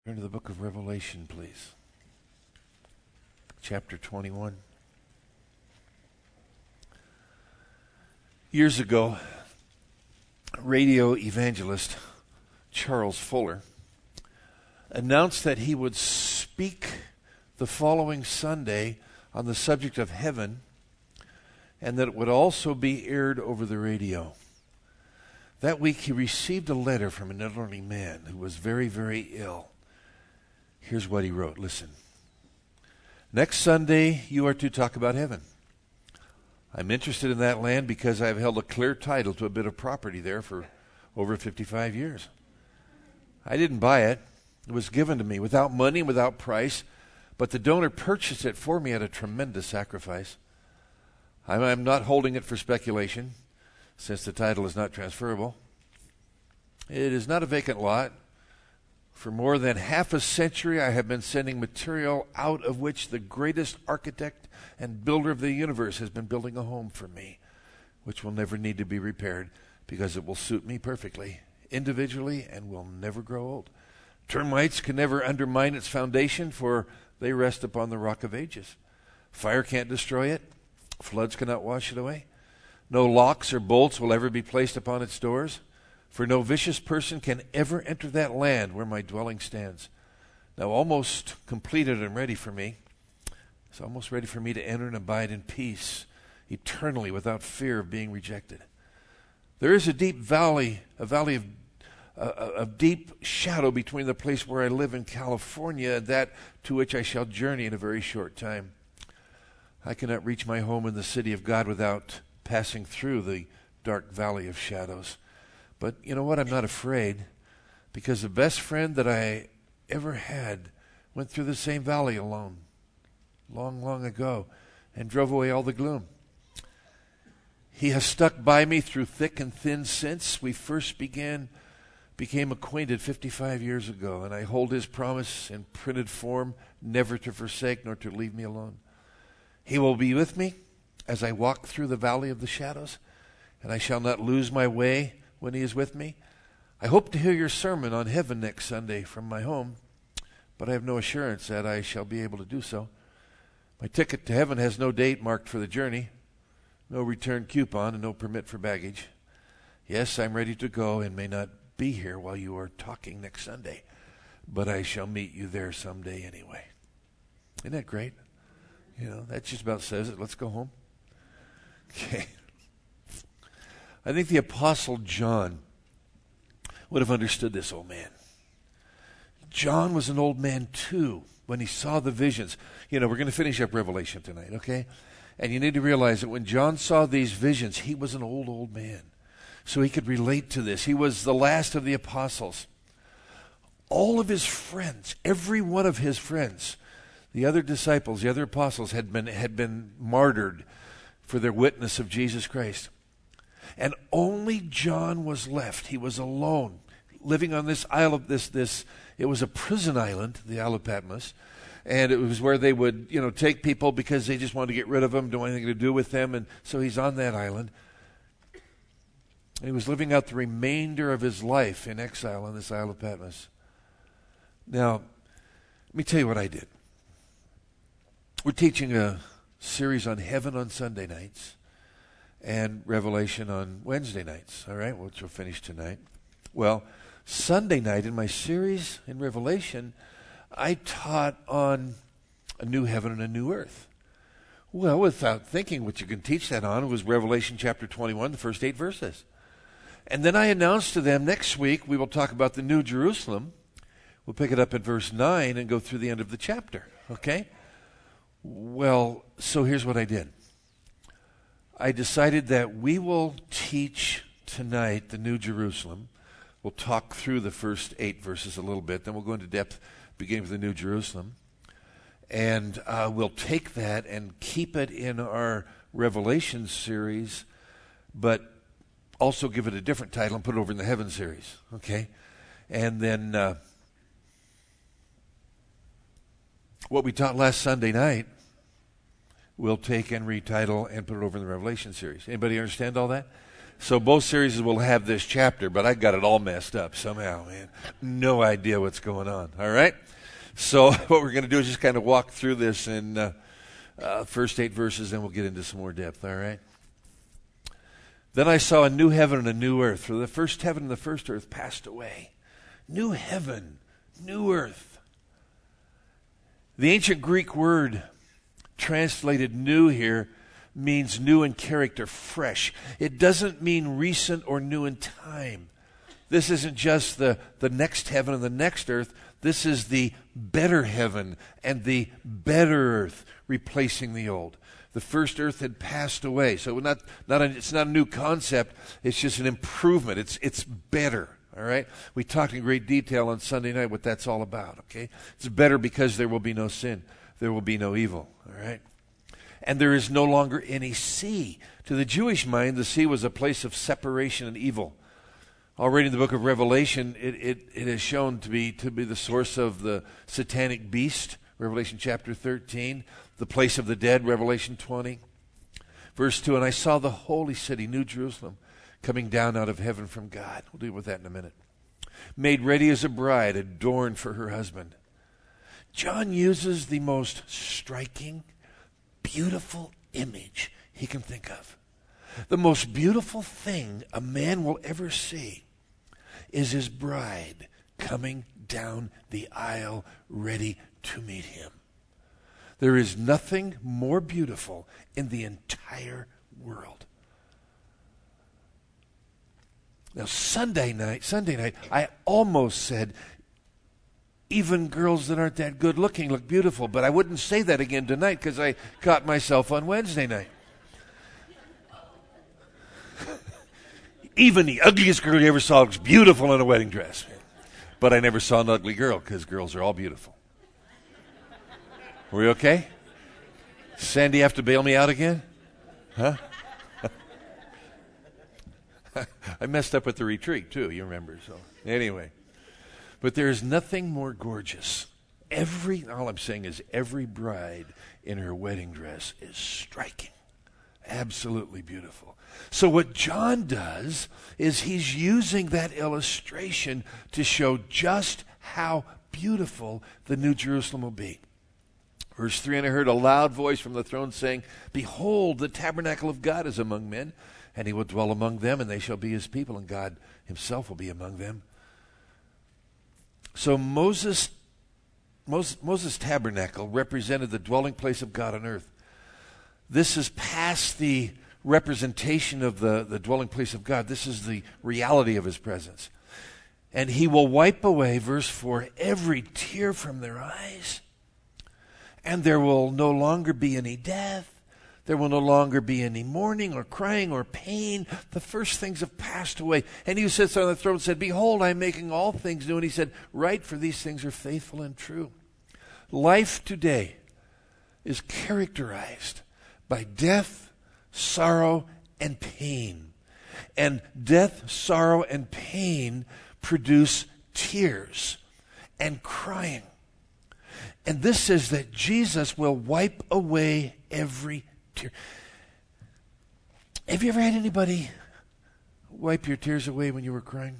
Turn to the book of Revelation, please. Chapter 21. Years ago, radio evangelist Charles Fuller announced that he would speak the following Sunday on the subject of heaven, and that it would also be aired over the radio. That week he received a letter from an elderly man who was very, very ill. Here's what he wrote. Listen. Next Sunday, you are to talk about heaven. I'm interested in that land because I've held a clear title to a bit of property there for over 55 years. I didn't buy it. It was given to me without money and without price, but the donor purchased it for me at a tremendous sacrifice. I'm not holding it for speculation, since the title is not transferable. It is not a vacant lot. For more than half a century, I have been sending material out of which the greatest architect and builder of the universe has been building a home for me, which will never need to be repaired because it will suit me perfectly, individually, and will never grow old. Termites can never undermine its foundation, for they rest upon the rock of ages. Fire can't destroy it. Floods cannot wash it away. No locks or bolts will ever be placed upon its doors. For no vicious person can ever enter that land where my dwelling stands. Now almost completed and ready for me. It's almost ready for me to enter and abide in peace, eternally, without fear of being rejected. There is a deep valley, of deep shadow between the place where I live in California and that to which I shall journey in a very short time. I cannot reach my home in the city of God without passing through the dark valley of shadows. But you know what? I'm not afraid, because the best friend that I ever had went through the same valley alone, long, long ago, and drove away all the gloom. He has stuck by me through thick and thin since we first became acquainted 55 years ago, and I hold his promise in printed form, never to forsake nor to leave me alone. He will be with me as I walk through the valley of the shadows, and I shall not lose my way when he is with me. I hope to hear your sermon on heaven next Sunday from my home, but I have no assurance that I shall be able to do so. My ticket to heaven has no date marked for the journey, no return coupon, and no permit for baggage. Yes, I'm ready to go and may not be here while you are talking next Sunday, but I shall meet you there someday anyway. Isn't that great? You know, that just about says it. Let's go home. Okay. I think the Apostle John would have understood this old man. John was an old man too when he saw the visions. You know, we're going to finish up Revelation tonight, okay? And you need to realize that when John saw these visions, he was an old man. So he could relate to this. He was the last of the apostles. All of his friends, every one of his friends, the other disciples, the other apostles had been martyred for their witness of Jesus Christ. And only John was left. He was alone, living on this isle of this. It was a prison island, the Isle of Patmos, and it was where they would, take people because they just wanted to get rid of them, don't want anything to do with them, and so he's on that island. And he was living out the remainder of his life in exile on this Isle of Patmos. Now, let me tell you what I did. We're teaching a series on heaven on Sunday nights and Revelation on Wednesday nights, all right, which we'll finish tonight. Well, Sunday night in my series in Revelation, I taught on a new heaven and a new earth. Well, without thinking what you can teach that on, it was Revelation chapter 21, the first 8 verses. And then I announced to them next week we will talk about the New Jerusalem. We'll pick it up at verse 9 and go through the end of the chapter, okay? Well, so here's what I did. I decided that we will teach tonight the New Jerusalem. We'll talk through the first 8 verses a little bit. Then we'll go into depth, beginning with the New Jerusalem. And we'll take that and keep it in our Revelation series, but also give it a different title and put it over in the Heaven series. Okay? And then what we taught last Sunday night, we'll take and retitle and put it over in the Revelation series. Anybody understand all that? So both series will have this chapter, but I got it all messed up somehow, man. No idea what's going on, all right? So what we're going to do is just kind of walk through this in first 8 verses, and we'll get into some more depth, all right? Then I saw a new heaven and a new earth, for the first heaven and the first earth passed away. New heaven, new earth. The ancient Greek word translated new here means new in character, fresh. It doesn't mean recent or new in time. This isn't just the next heaven and the next earth. This is the better heaven and the better earth replacing the old. The first earth had passed away. So it's not a new concept. It's just an improvement. It's better. All right? We talked in great detail on Sunday night what that's all about. Okay? It's better because there will be no sin. There will be no evil. All right? And there is no longer any sea. To the Jewish mind, the sea was a place of separation and evil. Already in the book of Revelation, it is shown to be the source of the satanic beast, Revelation chapter 13, the place of the dead, Revelation 20. Verse 2, and I saw the holy city, New Jerusalem, coming down out of heaven from God. We'll deal with that in a minute. Made ready as a bride, adorned for her husband. John uses the most striking, beautiful image he can think of. The most beautiful thing a man will ever see is his bride coming down the aisle ready to meet him. There is nothing more beautiful in the entire world. Now, Sunday night, I almost said, even girls that aren't that good looking look beautiful, but I wouldn't say that again tonight because I caught myself on Wednesday night. Even the ugliest girl you ever saw looks beautiful in a wedding dress. But I never saw an ugly girl because girls are all beautiful. Were we okay? Sandy have to bail me out again? Huh? I messed up at the retreat too, you remember. So anyway. But there is nothing more gorgeous. All I'm saying is every bride in her wedding dress is striking. Absolutely beautiful. So what John does is he's using that illustration to show just how beautiful the New Jerusalem will be. Verse 3, and I heard a loud voice from the throne saying, behold, the tabernacle of God is among men, and he will dwell among them, and they shall be his people, and God himself will be among them. So Moses' tabernacle represented the dwelling place of God on earth. This is past the representation of the dwelling place of God. This is the reality of his presence. And he will wipe away, verse 4, every tear from their eyes. And there will no longer be any death. There will no longer be any mourning or crying or pain. The first things have passed away. And he who sits on the throne said, behold, I am making all things new. And he said, write, for these things are faithful and true. Life today is characterized by death, sorrow, and pain. And death, sorrow, and pain produce tears and crying. And this says that Jesus will wipe away every tear. Have you ever had anybody wipe your tears away when you were crying?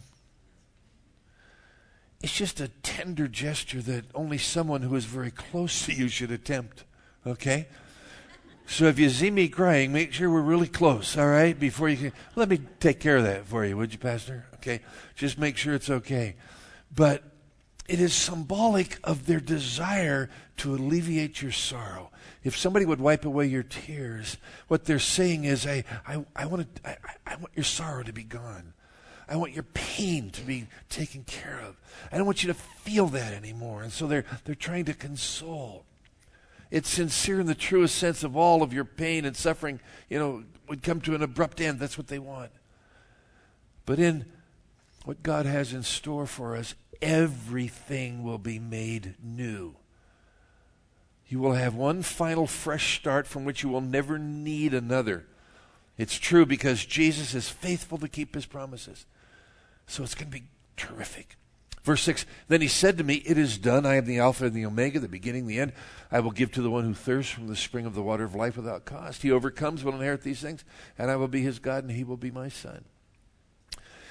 It's just a tender gesture that only someone who is very close to you should attempt, okay? So if you see me crying, make sure we're really close, all right? Before you can, let me take care of that for you, would you, Pastor? Okay? Just make sure it's okay. But it is symbolic of their desire to alleviate your sorrow. If somebody would wipe away your tears, what they're saying is, I want your sorrow to be gone. I want your pain to be taken care of. I don't want you to feel that anymore. And so they're trying to console. It's sincere in the truest sense of all of your pain and suffering, would come to an abrupt end. That's what they want. But in what God has in store for us, everything will be made new. You will have one final fresh start from which you will never need another. It's true because Jesus is faithful to keep his promises. So it's going to be terrific. Verse 6, then he said to me, it is done. I am the Alpha and the Omega, the beginning, the end. I will give to the one who thirsts from the spring of the water of life without cost. He overcomes will inherit these things, and I will be his God, and he will be my son.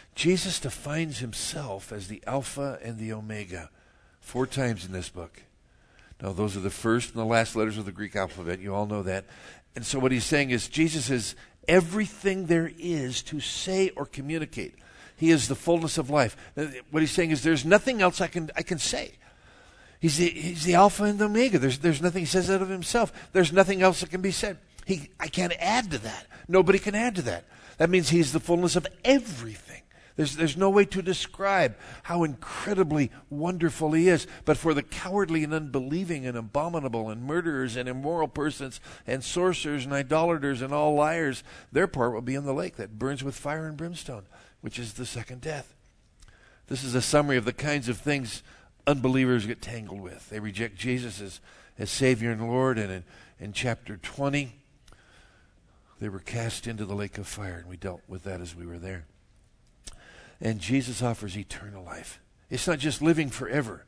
Jesus defines himself as the Alpha and the Omega 4 times in this book. Now, those are the first and the last letters of the Greek alphabet. You all know that. And so what he's saying is Jesus is everything there is to say or communicate. He is the fullness of life. What he's saying is there's nothing else I can say. He's the Alpha and the Omega. There's nothing he says out of himself. There's nothing else that can be said. I can't add to that. Nobody can add to that. That means he's the fullness of everything. There's no way to describe how incredibly wonderful he is. But for the cowardly and unbelieving and abominable and murderers and immoral persons and sorcerers and idolaters and all liars, their part will be in the lake that burns with fire and brimstone, which is the second death. This is a summary of the kinds of things unbelievers get tangled with. They reject Jesus as Savior and Lord, and in chapter 20, they were cast into the lake of fire, and we dealt with that as we were there. And Jesus offers eternal life. It's not just living forever.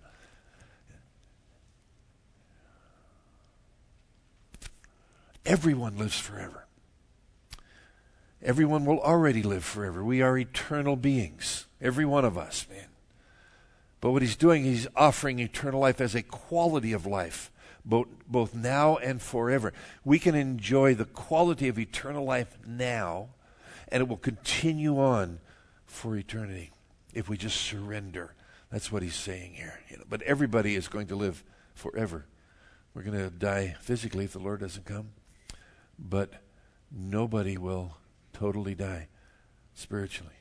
Everyone lives forever. Everyone will already live forever. We are eternal beings. Every one of us, man. But what he's doing, he's offering eternal life as a quality of life, both now and forever. We can enjoy the quality of eternal life now, and it will continue on for eternity if we just surrender. That's what he's saying here. But everybody is going to live forever. We're going to die physically if the Lord doesn't come, but nobody will totally die spiritually.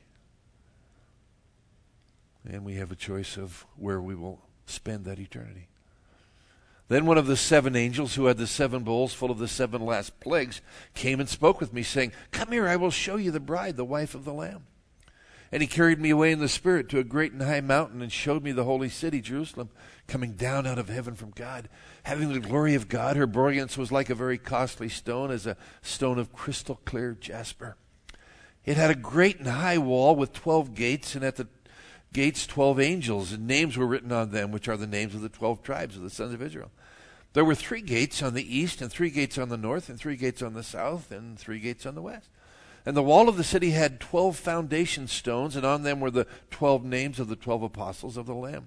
And we have a choice of where we will spend that eternity. Then one of the 7 angels who had the 7 bowls full of the 7 last plagues came and spoke with me, saying, "Come here, I will show you the bride, the wife of the Lamb." And he carried me away in the Spirit to a great and high mountain and showed me the holy city, Jerusalem, coming down out of heaven from God, having the glory of God. Her brilliance was like a very costly stone, as a stone of crystal clear jasper. It had a great and high wall with 12 gates, and at the gates 12 angels, and names were written on them, which are the names of the 12 tribes of the sons of Israel. There were 3 gates on the east, and 3 gates on the north, and 3 gates on the south, and 3 gates on the west. And the wall of the city had 12 foundation stones, and on them were the 12 names of the 12 apostles of the Lamb.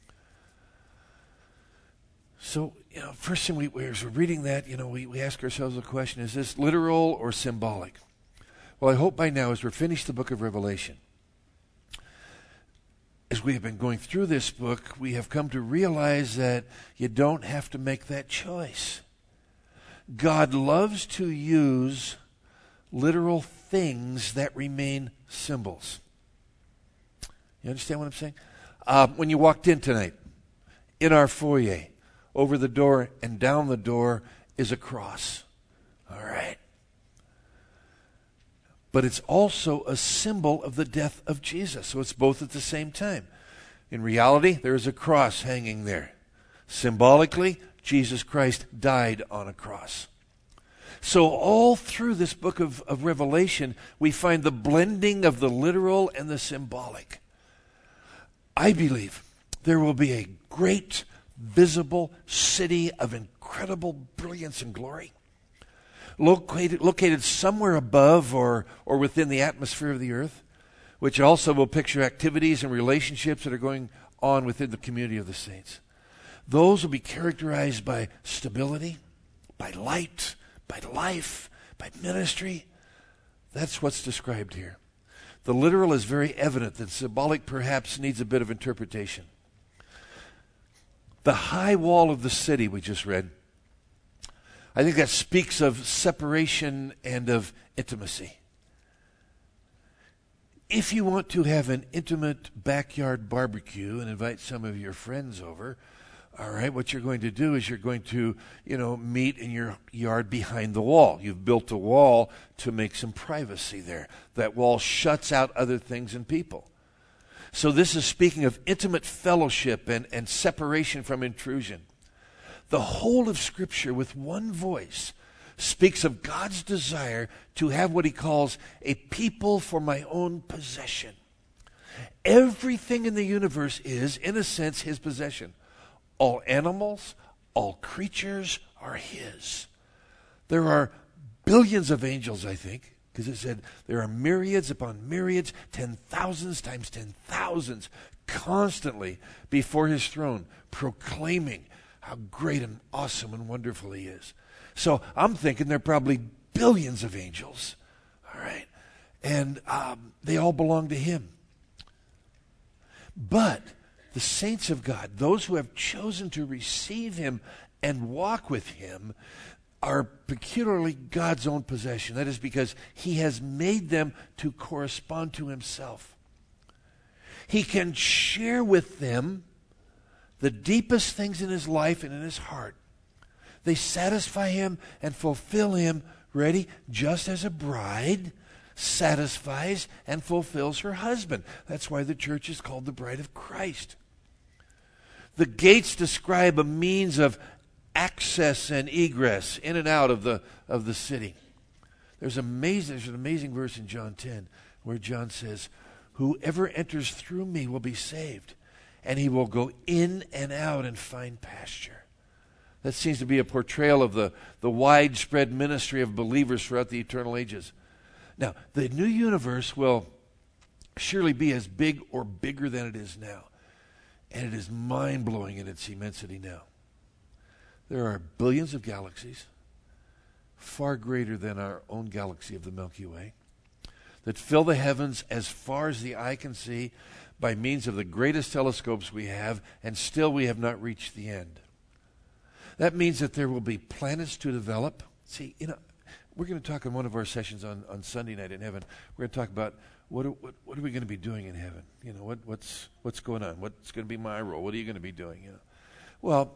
So, first thing as we're reading that, we ask ourselves the question, is this literal or symbolic? Well, I hope by now, as we're finished the book of Revelation, as we have been going through this book, we have come to realize that you don't have to make that choice. God loves to use literal things that remain symbols. You understand what I'm saying? When you walked in tonight, in our foyer, over the door and down the door is a cross. All right? But it's also a symbol of the death of Jesus. So it's both at the same time. In reality, there is a cross hanging there. Symbolically, Jesus Christ died on a cross. So all through this book of Revelation, we find the blending of the literal and the symbolic. I believe there will be a great, visible city of incredible brilliance and glory, located somewhere above or within the atmosphere of the earth, which also will picture activities and relationships that are going on within the community of the saints. Those will be characterized by stability, by light, by life, by ministry. That's what's described here. The literal is very evident. The symbolic perhaps needs a bit of interpretation. The high wall of the city we just read, I think that speaks of separation and of intimacy. If you want to have an intimate backyard barbecue and invite some of your friends over, all right, what you're going to do is you're going to, meet in your yard behind the wall. You've built a wall to make some privacy there. That wall shuts out other things and people. So this is speaking of intimate fellowship and separation from intrusion. The whole of Scripture, with one voice, speaks of God's desire to have what he calls a people for my own possession. Everything in the universe is, in a sense, his possession. All animals, all creatures are his. There are billions of angels, I think. Because it said there are myriads upon myriads, 10,000s times 10,000s, constantly before his throne, proclaiming how great and awesome and wonderful he is. So I'm thinking there are probably billions of angels, all right? And they all belong to him. But the saints of God, those who have chosen to receive him and walk with him, are peculiarly God's own possession. That is because he has made them to correspond to himself. He can share with them the deepest things in his life and in his heart. They satisfy him and fulfill him, ready, just as a bride satisfies and fulfills her husband. That's why the church is called the bride of Christ. The gates describe a means of access and egress in and out of the city. There's an amazing verse in John 10 where John says, "Whoever enters through me will be saved, and he will go in and out and find pasture." That seems to be a portrayal of the widespread ministry of believers throughout the eternal ages. Now, the new universe will surely be as big or bigger than it is now. And it is mind-blowing in its immensity now. There are billions of galaxies, far greater than our own galaxy of the Milky Way, that fill the heavens as far as the eye can see by means of the greatest telescopes we have, and still we have not reached the end. That means that there will be planets to develop. See, we're going to talk in one of our sessions on Sunday night in heaven. We're going to talk about what are we going to be doing in heaven? What's going on? What's going to be my role? What are you going to be doing? Well,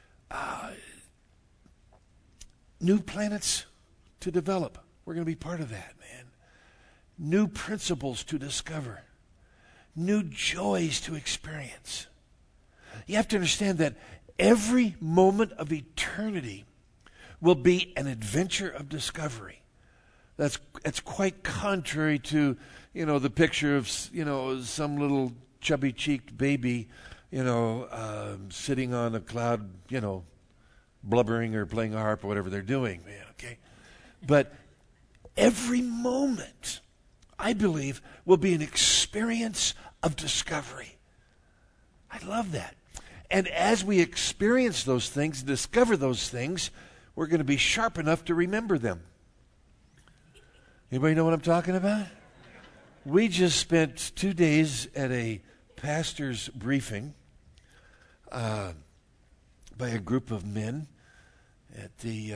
new planets to develop. We're going to be part of that, man. New principles to discover. New joys to experience. You have to understand that every moment of eternity will be an adventure of discovery. That's quite contrary to, the picture of, some little chubby-cheeked baby, sitting on a cloud, blubbering or playing a harp or whatever they're doing, man, okay? But every moment, I believe, will be an experience of discovery. I love that. And as we experience those things, discover those things, we're going to be sharp enough to remember them. Anybody know what I'm talking about? We just spent 2 days at a pastor's briefing by a group of men at the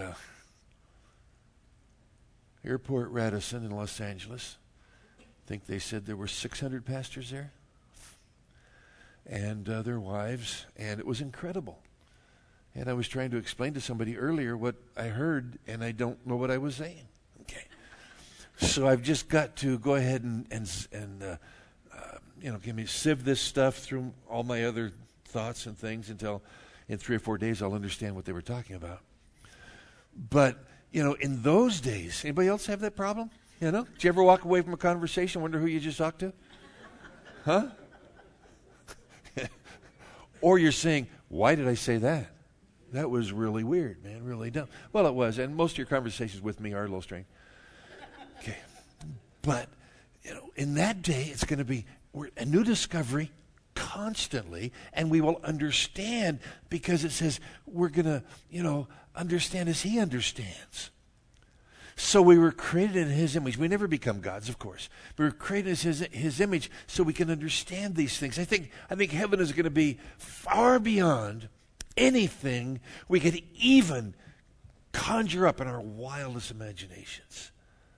airport Radisson in Los Angeles. I think they said there were 600 pastors there and their wives, and it was incredible. And I was trying to explain to somebody earlier what I heard, and I don't know what I was saying. Okay, so I've just got to go ahead and give me sieve this stuff through all my other thoughts and things until in 3 or 4 days I'll understand what they were talking about. But in those days, anybody else have that problem? Did you ever walk away from a conversation and wonder who you just talked to? Huh? Or you're saying, why did I say that? That was really weird, man, really dumb. Well, it was, and most of your conversations with me are a little strange. Okay. But, in that day, it's going to be a new discovery constantly, and we will understand because it says we're going to, understand as he understands. So we were created in his image. We never become gods, of course. We were created as his image so we can understand these things. I think heaven is going to be far beyond anything we could even conjure up in our wildest imaginations.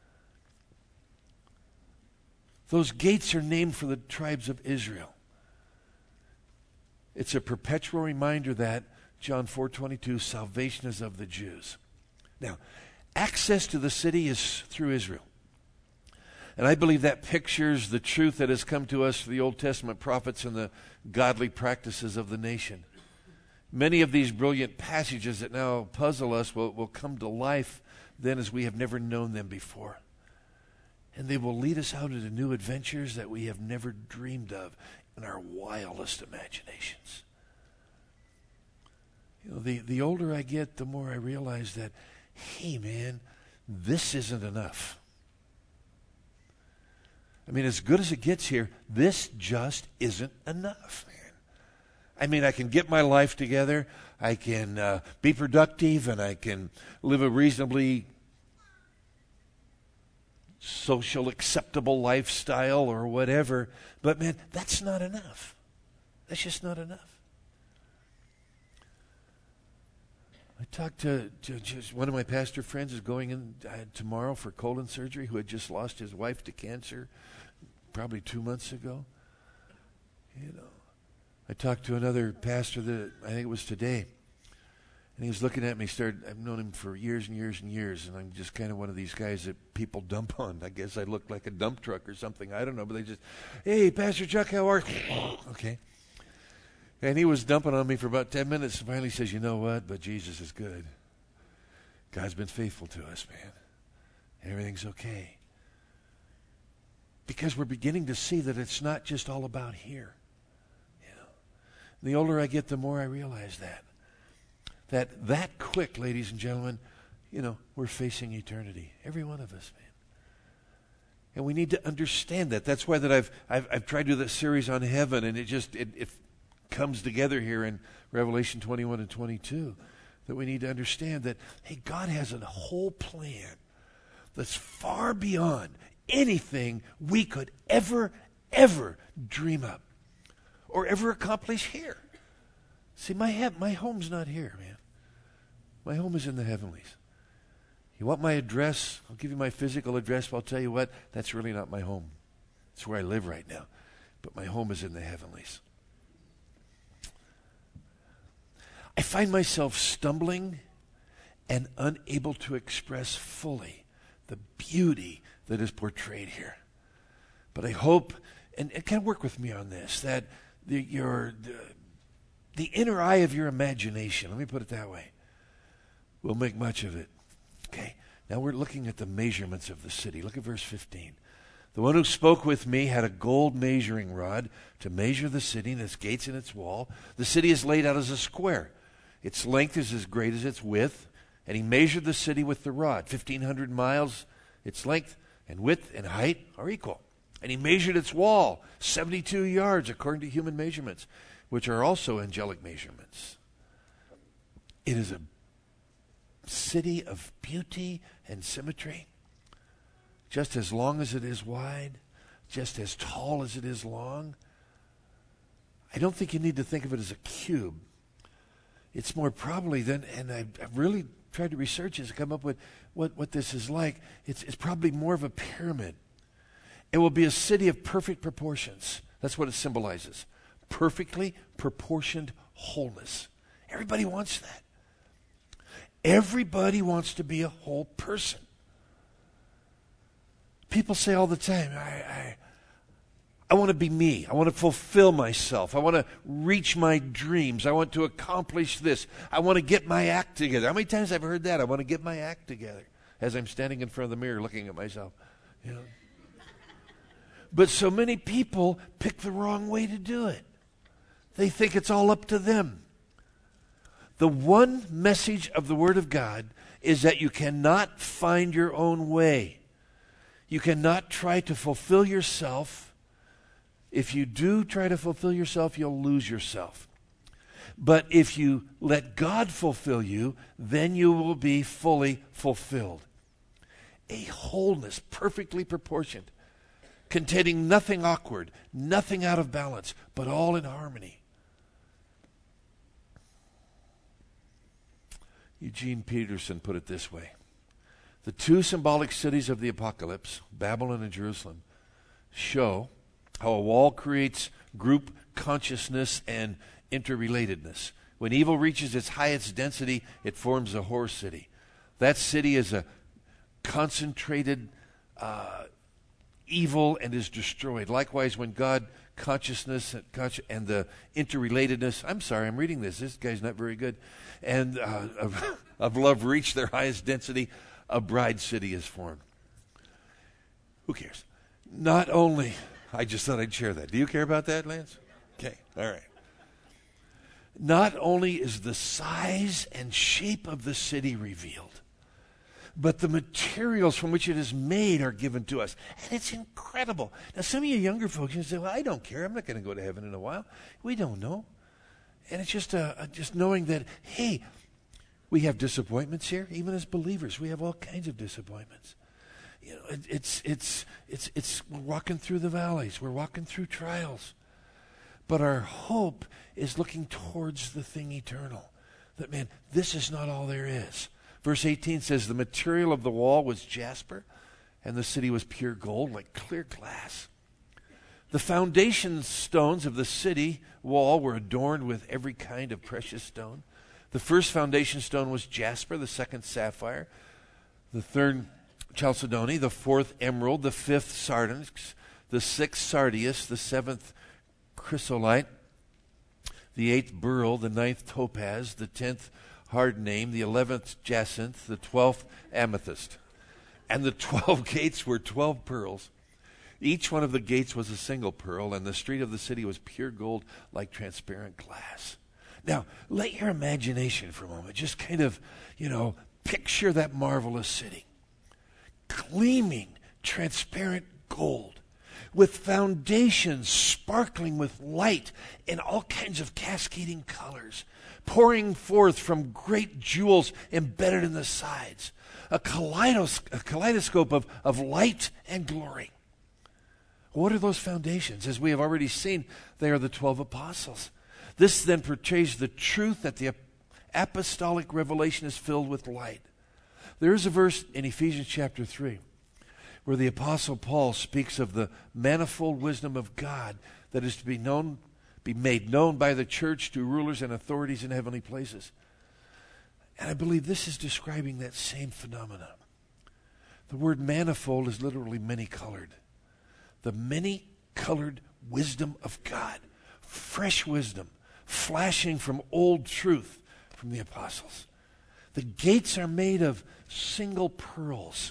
Those gates are named for the tribes of Israel. It's a perpetual reminder that, John 4:22, salvation is of the Jews. Now, access to the city is through Israel. And I believe that pictures the truth that has come to us through the Old Testament prophets and the godly practices of the nation. Many of these brilliant passages that now puzzle us will come to life then as we have never known them before. And they will lead us out into new adventures that we have never dreamed of in our wildest imaginations. The older I get, the more I realize that, hey man, this isn't enough. I mean, as good as it gets here, this just isn't enough, man. I mean, I can get my life together, I can be productive, and I can live a reasonably social acceptable lifestyle or whatever, but man, that's not enough. That's just not enough. I talked to just one of my pastor friends is going in tomorrow for colon surgery, who had just lost his wife to cancer probably 2 months ago. You know, I talked to another pastor that I think it was today, and he was looking at me. I've known him for years and years and years, and I'm just kind of one of these guys that people dump on. I guess I look like a dump truck or something. I don't know, but they just, hey, Pastor Chuck, how are you? Okay. And he was dumping on me for about 10 minutes, and finally says, you know what? But Jesus is good. God's been faithful to us, man. Everything's okay. Because we're beginning to see that it's not just all about here. You know, the older I get, the more I realize that quick, ladies and gentlemen, you know, we're facing eternity. Every one of us, man. And we need to understand that. That's why that I've tried to do this series on heaven, and it comes together here in Revelation 21 and 22, that we need to understand that, hey, God has a whole plan that's far beyond anything we could ever dream up or ever accomplish here. See, my home's not here, man. My home is in the heavenlies. You want my address? I'll give you my physical address, but I'll tell you what, that's really not my home. It's where I live right now. But my home is in the heavenlies. I find myself stumbling and unable to express fully the beauty that is portrayed here. But I hope, and kind of work with me on this, that the inner eye of your imagination, let me put it that way, will make much of it. Okay, now we're looking at the measurements of the city. Look at verse 15. The one who spoke with me had a gold measuring rod to measure the city and its gates and its wall. The city is laid out as a square. Its length is as great as its width, and he measured the city with the rod. 1,500 miles, its length and width and height are equal. And he measured its wall, 72 yards according to human measurements, which are also angelic measurements. It is a city of beauty and symmetry, just as long as it is wide, just as tall as it is long. I don't think you need to think of it as a cube. It's more probably than, and I've really tried to research this and come up with what this is like. It's probably more of a pyramid. It will be a city of perfect proportions. That's what it symbolizes. Perfectly proportioned wholeness. Everybody wants that. Everybody wants to be a whole person. People say all the time, I want to be me. I want to fulfill myself. I want to reach my dreams. I want to accomplish this. I want to get my act together. How many times have I heard that? I want to get my act together as I'm standing in front of the mirror looking at myself. You know? But so many people pick the wrong way to do it. They think it's all up to them. The one message of the Word of God is that you cannot find your own way. You cannot try to fulfill yourself. If you do try to fulfill yourself, you'll lose yourself. But if you let God fulfill you, then you will be fully fulfilled. A wholeness perfectly proportioned, containing nothing awkward, nothing out of balance, but all in harmony. Eugene Peterson put it this way. The two symbolic cities of the apocalypse, Babylon and Jerusalem, show how a wall creates group consciousness and interrelatedness. When evil reaches its highest density, it forms a horror city. That city is a concentrated evil and is destroyed. Likewise, when God consciousness and the interrelatedness, I'm sorry, I'm reading this guy's not very good, and of love reach their highest density, a bride city is formed. Who cares? Not only, I just thought I'd share that. Do you care about that, Lance? Okay, all right. Not only is the size and shape of the city revealed, but the materials from which it is made are given to us. And it's incredible. Now, some of you younger folks, you say, well, I don't care. I'm not going to go to heaven in a while. We don't know. And it's just knowing that, hey, we have disappointments here. Even as believers, we have all kinds of disappointments. You know, it's we're walking through the valleys. We're walking through trials. But our hope is looking towards the thing eternal. That, man, this is not all there is. Verse 18 says, the material of the wall was jasper, and the city was pure gold, like clear glass. The foundation stones of the city wall were adorned with every kind of precious stone. The first foundation stone was jasper, the second sapphire, the third chalcedony, the fourth emerald, the fifth sardonyx, the sixth sardius, the seventh chrysolite, the eighth beryl, the ninth topaz, the 10th hardname, the 11th jacinth, the 12th amethyst. And the 12 gates were 12 pearls. Each one of the gates was a single pearl, and the street of the city was pure gold like transparent glass. Now, let your imagination for a moment just kind of, picture that marvelous city. Gleaming, transparent gold, with foundations sparkling with light in all kinds of cascading colors, pouring forth from great jewels embedded in the sides, a kaleidoscope of light and glory. What are those foundations? As we have already seen, they are the 12 apostles. This then portrays the truth that the apostolic revelation is filled with light. There is a verse in Ephesians chapter 3 where the Apostle Paul speaks of the manifold wisdom of God that is to be made known by the church to rulers and authorities in heavenly places. And I believe this is describing that same phenomenon. The word manifold is literally many-colored. The many-colored wisdom of God. Fresh wisdom, flashing from old truth from the apostles. The gates are made of single pearls.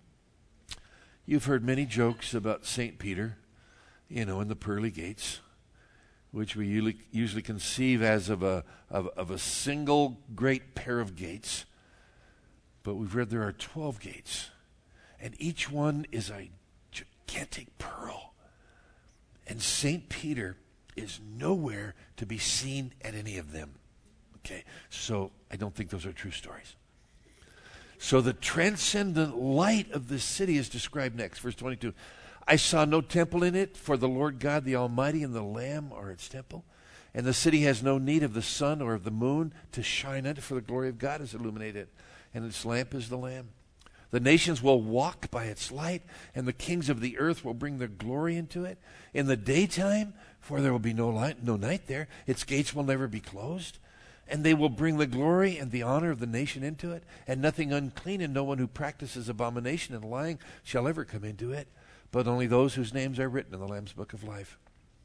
You've heard many jokes about St. Peter, in the pearly gates, which we usually conceive as of a single great pair of gates. But we've read there are 12 gates, and each one is a gigantic pearl. And St. Peter is nowhere to be seen at any of them. Okay, so I don't think those are true stories. So the transcendent light of this city is described next. Verse 22. I saw no temple in it, for the Lord God the Almighty and the Lamb are its temple. And the city has no need of the sun or of the moon to shine on it, for the glory of God has illuminated it, and its lamp is the Lamb. The nations will walk by its light, and the kings of the earth will bring their glory into it. In the daytime, for there will be no night there, its gates will never be closed. And they will bring the glory and the honor of the nation into it, and nothing unclean and no one who practices abomination and lying shall ever come into it, but only those whose names are written in the Lamb's book of life.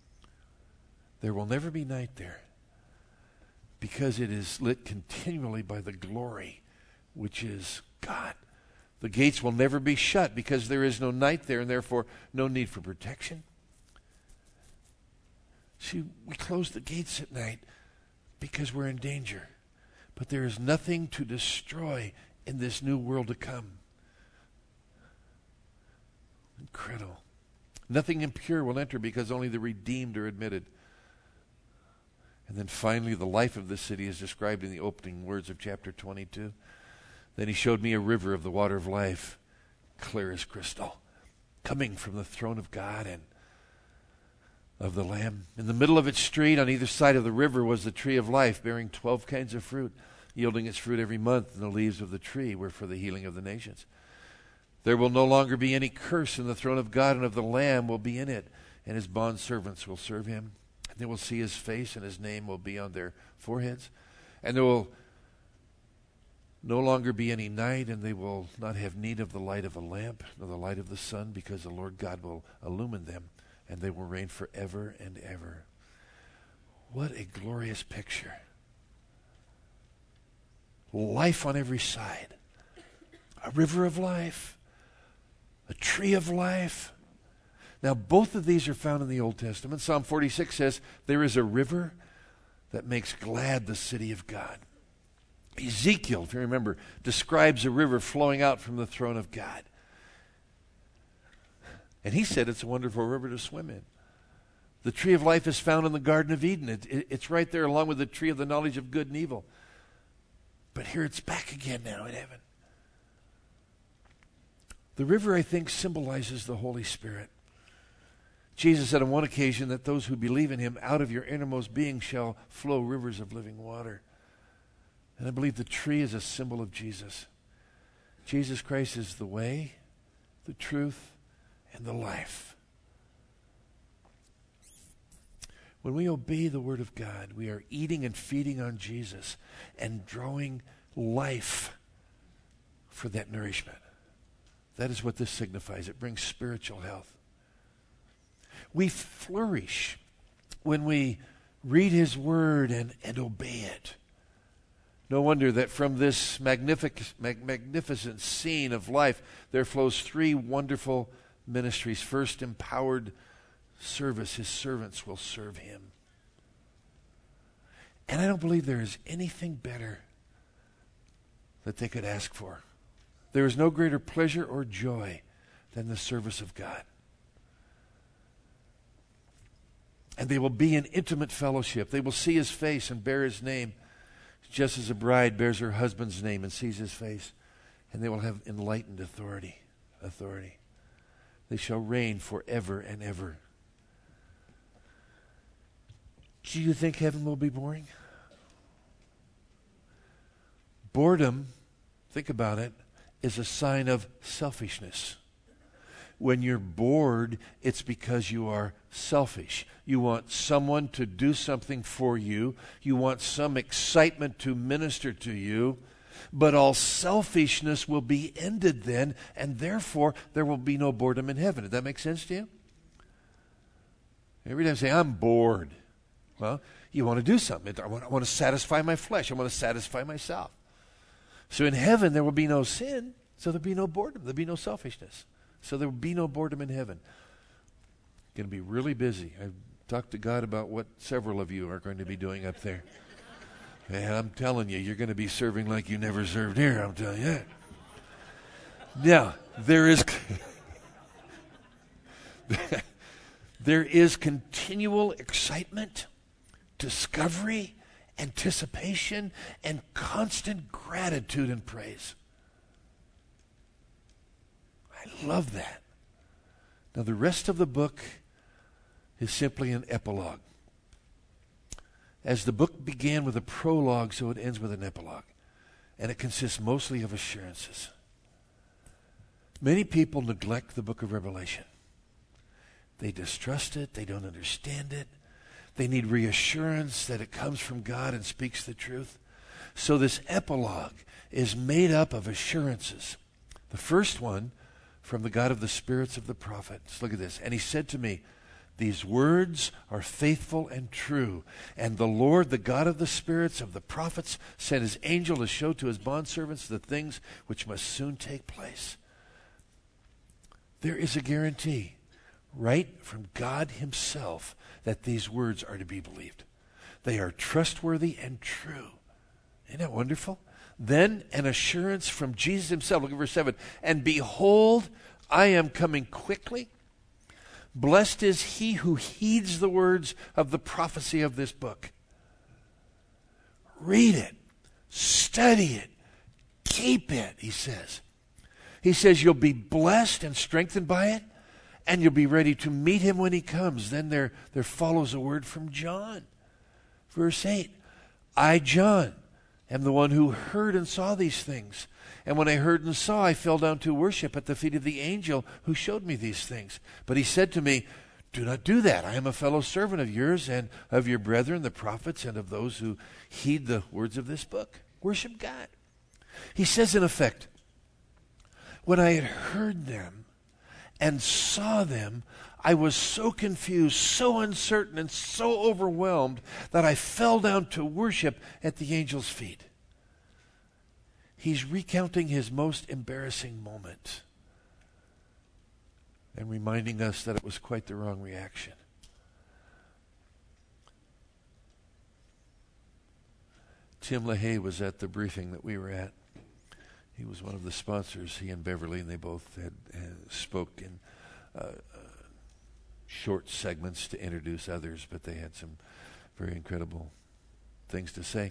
There will never be night there, because it is lit continually by the glory, which is God. The gates will never be shut, because there is no night there, and therefore no need for protection. See, we close the gates at night because we're in danger. But there is nothing to destroy in this new world to come. Incredible. Nothing impure will enter, because only the redeemed are admitted. And then finally, the life of the city is described in the opening words of chapter 22. Then he showed me a river of the water of life, clear as crystal, coming from the throne of God and of the Lamb. In the middle of its street, on either side of the river, was the tree of life, bearing 12 kinds of fruit, yielding its fruit every month, and the leaves of the tree were for the healing of the nations. There will no longer be any curse, and the throne of God and of the Lamb will be in it, and his bondservants will serve him. And they will see his face, and his name will be on their foreheads. And there will no longer be any night, and they will not have need of the light of a lamp, nor the light of the sun, because the Lord God will illumine them, and they will reign forever and ever. What a glorious picture. Life on every side. A river of life. A tree of life. Now, both of these are found in the Old Testament. Psalm 46 says, there is a river that makes glad the city of God. Ezekiel, if you remember, describes a river flowing out from the throne of God. And he said it's a wonderful river to swim in. The tree of life is found in the Garden of Eden. It's right there along with the tree of the knowledge of good and evil. But here it's back again now in heaven. The river, I think, symbolizes the Holy Spirit. Jesus said on one occasion that those who believe in him, out of your innermost being shall flow rivers of living water. And I believe the tree is a symbol of Jesus. Jesus Christ is the way, the truth, and the life. When we obey the Word of God, we are eating and feeding on Jesus and drawing life for that nourishment. That is what this signifies. It brings spiritual health. We flourish when we read his Word and obey it. No wonder that from this magnificent scene of life, there flows three wonderful ministries. First, empowered service. His servants will serve him. And I don't believe there is anything better that they could ask for. There is no greater pleasure or joy than the service of God. And they will be in intimate fellowship. They will see his face and bear his name, just as a bride bears her husband's name and sees his face. And they will have enlightened authority. They shall reign forever and ever. Do you think heaven will be boring? Boredom, think about it, is a sign of selfishness. When you're bored, it's because you are selfish. You want someone to do something for you. You want some excitement to minister to you. But all selfishness will be ended then, and therefore there will be no boredom in heaven. Does that make sense to you? Every time you say, I'm bored. Well, you want to do something. I want to satisfy my flesh. I want to satisfy myself. So in heaven there will be no sin, so there'll be no boredom. There'll be no selfishness. So there will be no boredom in heaven. Going to be really busy. I've talked to God about what several of you are going to be doing up there. And I'm telling you, you're going to be serving like you never served here, I'm telling you. Now, there is continual excitement, discovery, anticipation, and constant gratitude and praise. I love that. Now, the rest of the book is simply an epilogue. As the book began with a prologue, so it ends with an epilogue. And it consists mostly of assurances. Many people neglect the book of Revelation. They distrust it. They don't understand it. They need reassurance that it comes from God and speaks the truth. So this epilogue is made up of assurances. The first one from the God of the spirits of the prophets. Look at this. And he said to me, these words are faithful and true. And the Lord, the God of the spirits of the prophets, sent his angel to show to his bondservants the things which must soon take place. There is a guarantee right from God himself that these words are to be believed. They are trustworthy and true. Isn't that wonderful? Then an assurance from Jesus himself. Look at verse 7. And behold, I am coming quickly. Blessed is he who heeds the words of the prophecy of this book. Read it. Study it. Keep it, he says. He says you'll be blessed and strengthened by it, and you'll be ready to meet him when he comes. Then there follows a word from John. Verse 8. I, John, am the one who heard and saw these things. And when I heard and saw, I fell down to worship at the feet of the angel who showed me these things. But he said to me, do not do that. I am a fellow servant of yours and of your brethren, the prophets, and of those who heed the words of this book. Worship God. He says, in effect, when I had heard them and saw them, I was so confused, so uncertain, and so overwhelmed that I fell down to worship at the angel's feet. He's recounting his most embarrassing moment and reminding us that it was quite the wrong reaction. Tim LaHaye was at the briefing that we were at. He was one of the sponsors, he and Beverly, and they both had spoke in short segments to introduce others, but they had some very incredible things to say.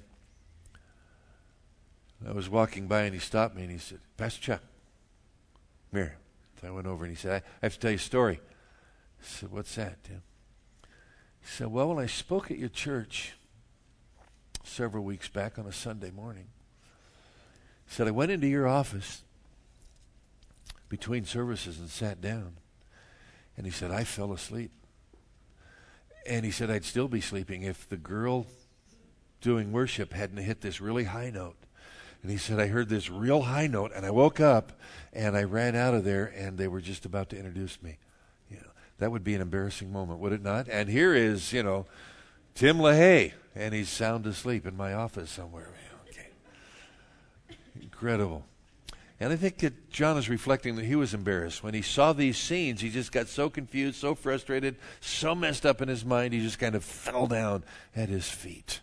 I was walking by and he stopped me and he said, "Pastor Chuck, come here." So I went over and he said, "I have to tell you a story." I said, "What's that, Tim?" He said, "Well, when I spoke at your church several weeks back on a Sunday morning," he said, "I went into your office between services and sat down." And he said, "I fell asleep." And he said, "I'd still be sleeping if the girl doing worship hadn't hit this really high note." And he said, "I heard this real high note, and I woke up, and I ran out of there, and they were just about to introduce me." That would be an embarrassing moment, would it not? And here is, Tim LaHaye, and he's sound asleep in my office somewhere. Okay. Incredible. And I think that John is reflecting that he was embarrassed. When he saw these scenes, he just got so confused, so frustrated, so messed up in his mind, he just kind of fell down at his feet.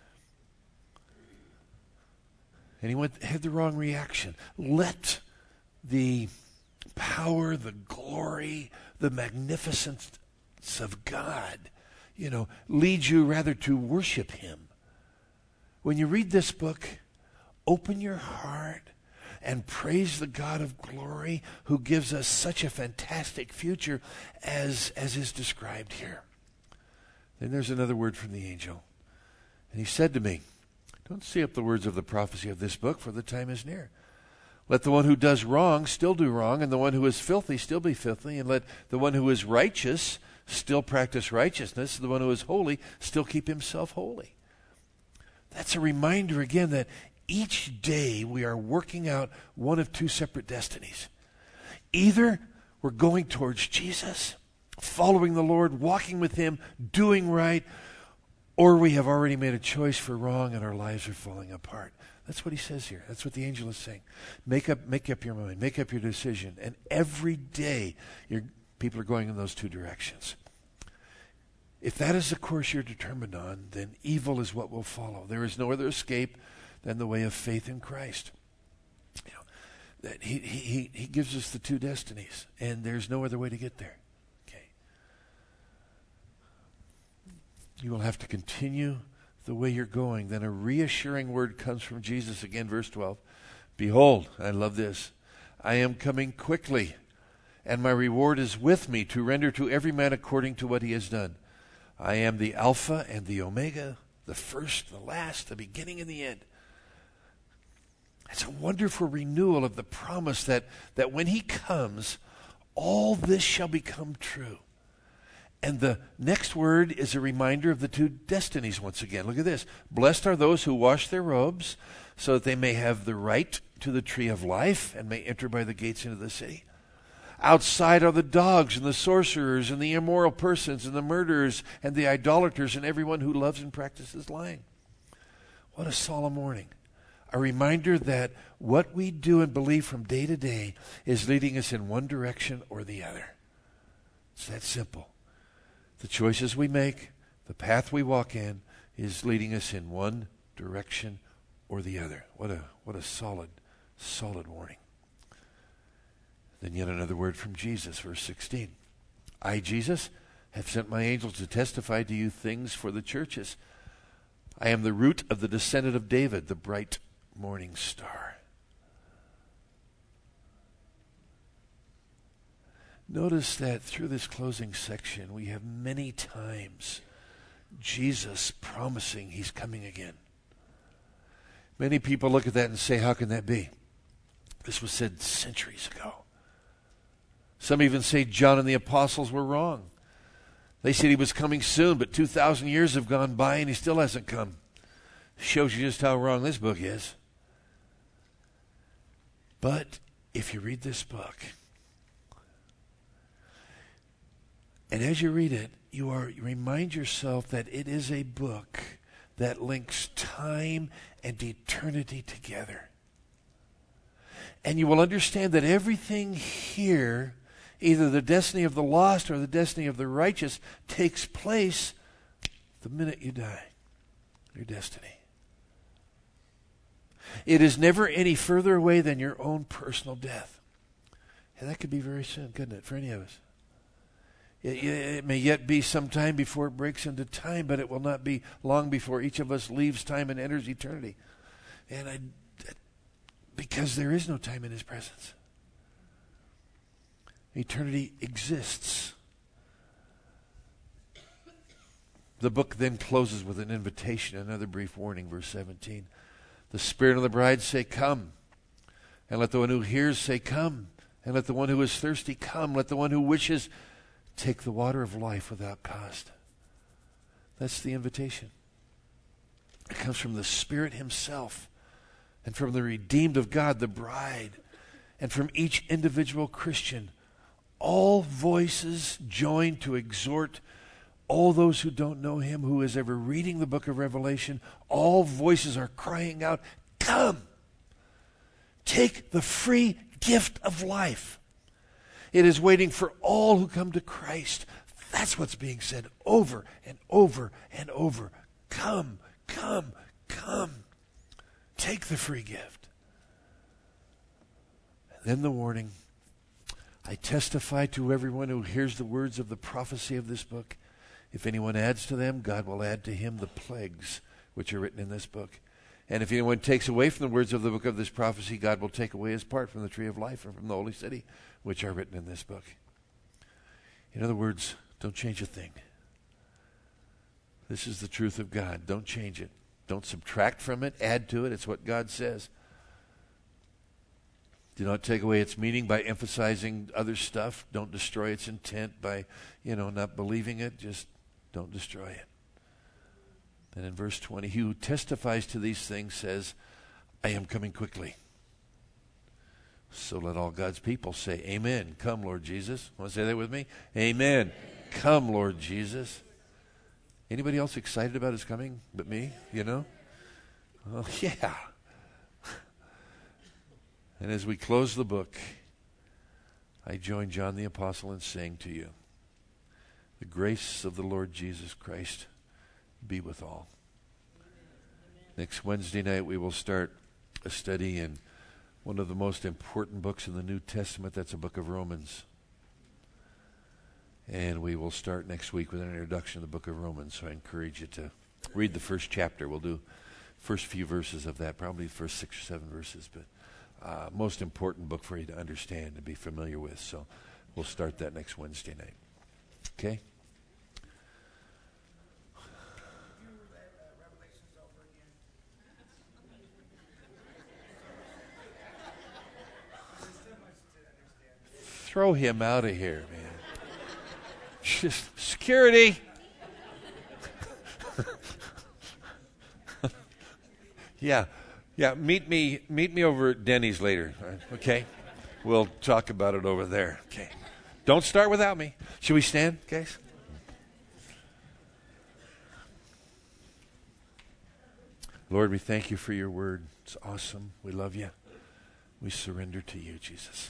And he had the wrong reaction. Let the power, the glory, the magnificence of God, lead you rather to worship him. When you read this book, open your heart and praise the God of glory who gives us such a fantastic future as is described here. Then there's another word from the angel. And he said to me, "Don't say up the words of the prophecy of this book, for the time is near. Let the one who does wrong still do wrong, and the one who is filthy still be filthy, and let the one who is righteous still practice righteousness, and the one who is holy still keep himself holy." That's a reminder again that each day we are working out one of two separate destinies. Either we're going towards Jesus, following the Lord, walking with him, doing right, or we have already made a choice for wrong and our lives are falling apart. That's what he says here. That's what the angel is saying. Make up your mind. Make up your decision. And every day, people are going in those two directions. If that is the course you're determined on, then evil is what will follow. There is no other escape than the way of faith in Christ. That he gives us the two destinies, and there's no other way to get there. Okay. You will have to continue the way you're going. Then a reassuring word comes from Jesus again, verse 12. "Behold," I love this, "I am coming quickly, and my reward is with me to render to every man according to what he has done. I am the Alpha and the Omega, the first, the last, the beginning and the end." It's a wonderful renewal of the promise that when he comes, all this shall become true. And the next word is a reminder of the two destinies once again. Look at this. "Blessed are those who wash their robes, so that they may have the right to the tree of life and may enter by the gates into the city. Outside are the dogs and the sorcerers and the immoral persons and the murderers and the idolaters and everyone who loves and practices lying." What a solemn warning. A reminder that what we do and believe from day to day is leading us in one direction or the other. It's that simple. The choices we make, the path we walk in, is leading us in one direction or the other. What a solid warning. Then yet another word from Jesus, verse 16. "I, Jesus, have sent my angel to testify to you things for the churches. I am the root of the descendant of David, the bright morning star." Notice that through this closing section, we have many times Jesus promising he's coming again. Many people look at that and say, how can that be? This was said centuries ago. Some even say John and the apostles were wrong. They said he was coming soon, but 2,000 years have gone by and he still hasn't come. Shows you just how wrong this book is. But if you read this book, and as you read it, you remind yourself that it is a book that links time and eternity together. And you will understand that everything here, either the destiny of the lost or the destiny of the righteous, takes place the minute you die. Your destiny. It is never any further away than your own personal death. And that could be very soon, couldn't it, for any of us? It may yet be some time before it breaks into time, but it will not be long before each of us leaves time and enters eternity. And because there is no time in His presence. Eternity exists. The book then closes with an invitation, another brief warning, verse 17. The Spirit and the bride say, "Come." And let the one who hears say, "Come." And let the one who is thirsty come. Let the one who wishes take the water of life without cost. That's the invitation. It comes from the Spirit Himself and from the redeemed of God, the bride, and from each individual Christian. All voices join to exhort all those who don't know Him, who is ever reading the book of Revelation. All voices are crying out, "Come! Take the free gift of life." It is waiting for all who come to Christ. That's what's being said over and over and over. Come, come, come. Take the free gift. And then the warning. I testify to everyone who hears the words of the prophecy of this book. If anyone adds to them, God will add to him the plagues which are written in this book. And if anyone takes away from the words of the book of this prophecy, God will take away his part from the tree of life and from the holy city, which are written in this book. In other words, don't change a thing. This is the truth of God. Don't change it. Don't subtract from it, add to it. It's what God says. Do not take away its meaning by emphasizing other stuff. Don't destroy its intent by, not believing it. Just don't destroy it. And in verse 20, he who testifies to these things says, I am coming quickly. So let all God's people say, Amen. Come, Lord Jesus. Want to say that with me? Amen. Come, Lord Jesus. Anybody else excited about his coming but me? Oh, yeah. And as we close the book, I join John the Apostle in saying to you, the grace of the Lord Jesus Christ be with all. Next Wednesday night we will start a study in one of the most important books in the New Testament. That's the book of Romans. And we will start next week with an introduction to the book of Romans. So I encourage you to read the first chapter. We'll do first few verses of that, probably the first 6 or 7 verses. But most important book for you to understand and be familiar with. So we'll start that next Wednesday night. Okay? Throw him out of here, man. Just security. Yeah. Meet me over at Denny's later. Okay, we'll talk about it over there. Okay, don't start without me. Should we stand, guys? Lord, we thank you for your word. It's awesome. We love you. We surrender to you, Jesus.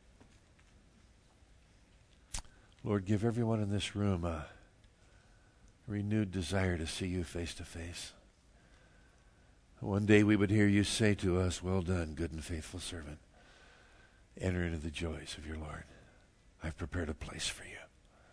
Lord, give everyone in this room a renewed desire to see you face to face. One day we would hear you say to us, well done, good and faithful servant. Enter into the joys of your Lord. I've prepared a place for you.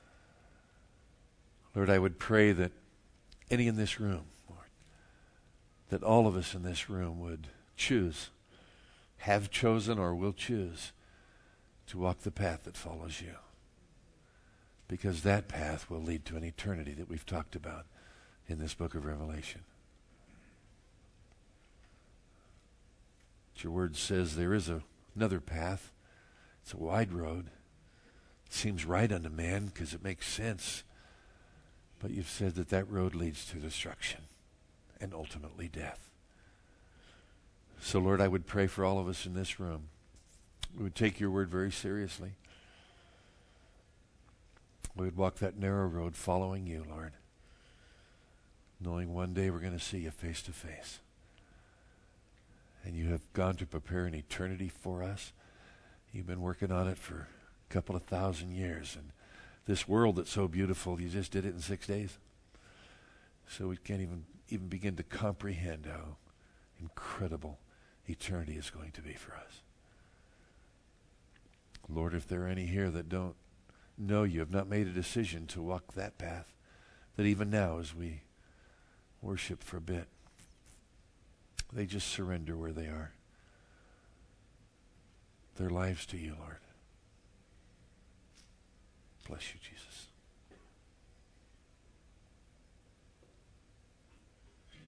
Lord, I would pray that any in this room, Lord, that all of us in this room would choose, have chosen or will choose to walk the path that follows you. Because that path will lead to an eternity that we've talked about in this book of Revelation. Your word says there is another path. It's a wide road. It seems right unto man because it makes sense. But you've said that road leads to destruction and ultimately death. So, Lord, I would pray for all of us in this room. We would take your word very seriously. We would walk that narrow road following you, Lord, knowing one day we're going to see you face to face. And you have gone to prepare an eternity for us. You've been working on it for a couple of 1,000 years. And this world that's so beautiful, you just did it in 6 days. So we can't even begin to comprehend how incredible eternity is going to be for us. Lord, if there are any here that don't know you, have not made a decision to walk that path, that even now as we worship for a bit, they just surrender where they are, their lives to you, Lord. Bless you, Jesus.